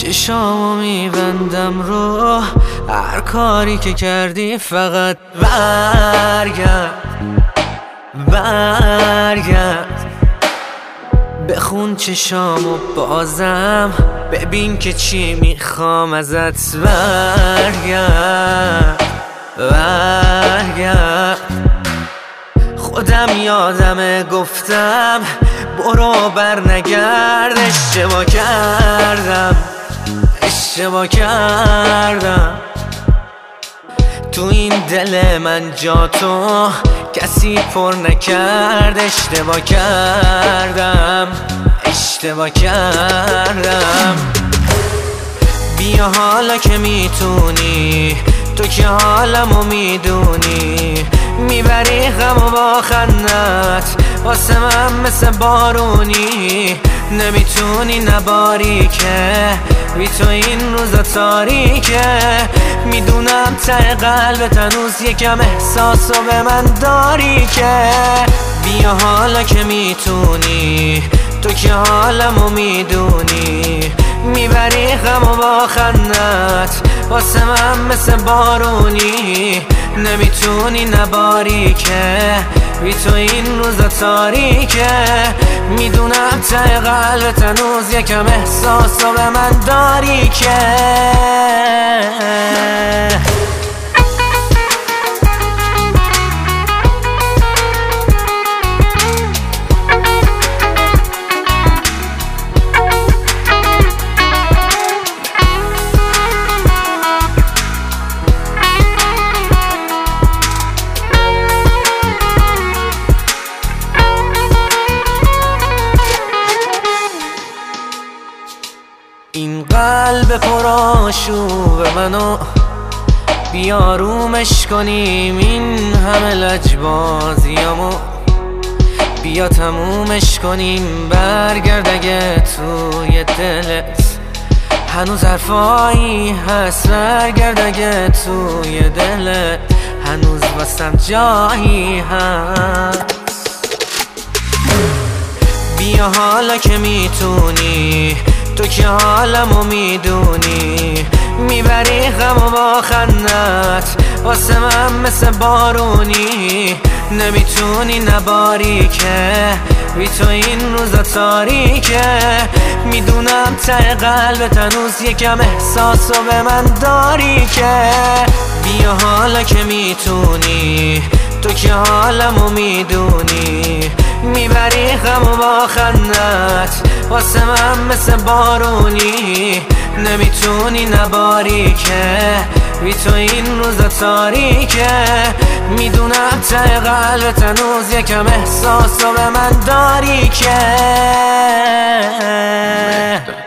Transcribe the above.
چشامو میبندم رو هر کاری که کردی، فقط برگرد بخون چشامو بازم، ببین که چی میخوام ازت. برگرد خودم یادمه گفتم برو برنگرد. اشتباه کردم تو این دل من جا تو کسی پر نکرد. اشتباه کردم بیا حالا که میتونی، تو که حالمو میدونی، میبری غمو با خندت واسه من مثل بارونی. نمیتونی نباری که بی تو این روزا تاریکه. میدونم ته قلبت هنوز یکم احساسو به من داری که بیا حالا که میتونی، تو که حالمو میدونی، میبری غمو با خندت واسه من مثل بارونی. نمیتونی نباری که بی تو این روزا تاریکه. میدونم ته قلبت هنوز یکم احساسو به من داری که این قلب پرآشوب منو بیا رومش کنیم، این همه لجبازیامو بیا تمومش کنیم. برگرد اگه توی دلت هنوز حرفایی هست، برگرد اگه توی دلت هنوز واسم جایی هست. بیا حالا که میتونی، تو که حالمو میدونی، میبری غمو با خندت واسه من مثل بارونی. نمیتونی نباری که بی تو این روزا تاریکه. میدونم ته قلبت هنوز یکم احساسو به من داری که بیا حالا که میتونی، تو که حالمو میدونی، میبری غمو با خندت واسه من مثل بارونی. نمیتونی نباری که بی تو این روزا تاریکه. میدونم ته قلبت هنوز یکم احساسو به من داری که